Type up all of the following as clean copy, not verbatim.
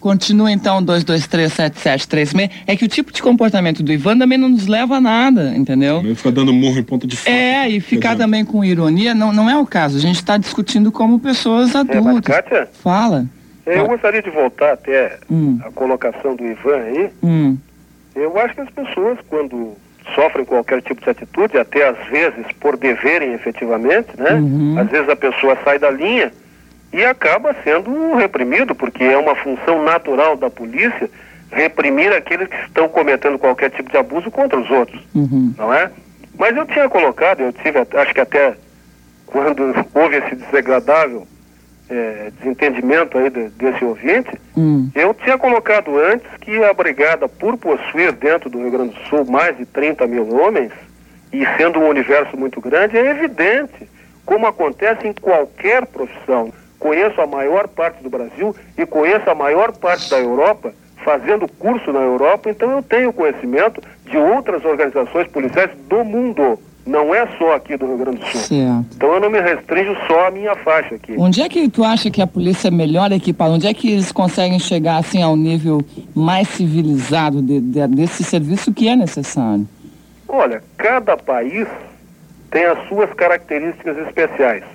Continua então 2237736. É que o tipo de comportamento do Ivan também não nos leva a nada, entendeu? Ele fica dando murro em ponta de faca. E ficar também com ironia não é o caso. A gente está discutindo como pessoas adultas. Mas, Kátia, fala. Eu gostaria de voltar até a colocação do Ivan aí. Eu acho que as pessoas, quando sofrem qualquer tipo de atitude, até às vezes por deverem efetivamente, né? Às vezes a pessoa sai da linha e acaba sendo reprimido, porque é uma função natural da polícia reprimir aqueles que estão cometendo qualquer tipo de abuso contra os outros, não é? Mas eu tinha colocado, eu tive, acho que até quando houve esse desagradável desentendimento aí desse ouvinte, eu tinha colocado antes que a brigada, por possuir dentro do Rio Grande do Sul mais de 30 mil homens, e sendo um universo muito grande, é evidente, como acontece em qualquer profissão. Conheço a maior parte do Brasil e conheço a maior parte da Europa, fazendo curso na Europa, então eu tenho conhecimento de outras organizações policiais do mundo. Não é só aqui do Rio Grande do Sul. Certo. Então eu não me restringo só à minha faixa aqui. Onde é que tu acha que a polícia é melhor equipada? Onde é que eles conseguem chegar assim ao nível mais civilizado desse serviço que é necessário? Olha, cada país tem as suas características especiais.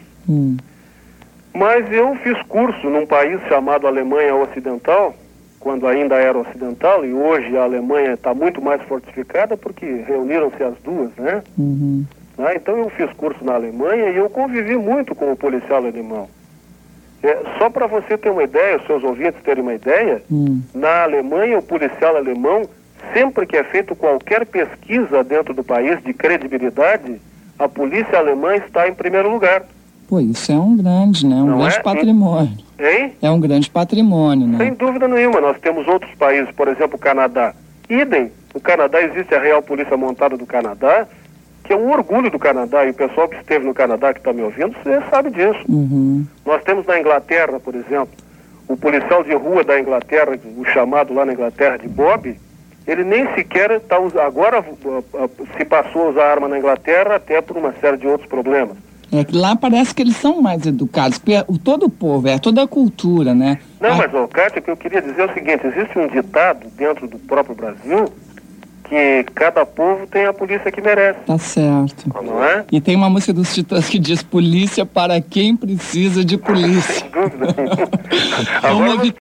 Mas eu fiz curso num país chamado Alemanha Ocidental, quando ainda era ocidental, e hoje a Alemanha está muito mais fortificada porque reuniram-se as duas, né? Então eu fiz curso na Alemanha e eu convivi muito com o policial alemão. Só para você ter uma ideia, os seus ouvintes terem uma ideia, na Alemanha o policial alemão, sempre que é feito qualquer pesquisa dentro do país de credibilidade, a polícia alemã está em primeiro lugar. Pô, isso é um grande, né? Um grande patrimônio. Hein? É um grande patrimônio, né? Sem dúvida nenhuma. Nós temos outros países, por exemplo, o Canadá. Idem. No Canadá existe a Real Polícia Montada do Canadá, que é um orgulho do Canadá. E o pessoal que esteve no Canadá, que está me ouvindo, você sabe disso. Nós temos na Inglaterra, por exemplo, o policial de rua da Inglaterra, o chamado lá na Inglaterra de Bob, ele nem sequer está usando. Agora se passou a usar arma na Inglaterra, até por uma série de outros problemas. É que lá parece que eles são mais educados, porque todo o povo, toda a cultura, né? Não, mas, Kátia, o que eu queria dizer é o seguinte, existe um ditado dentro do próprio Brasil que cada povo tem a polícia que merece. Tá certo. Não é? E tem uma música dos Titãs que diz polícia para quem precisa de polícia. Sem dúvida. Vamos ouvir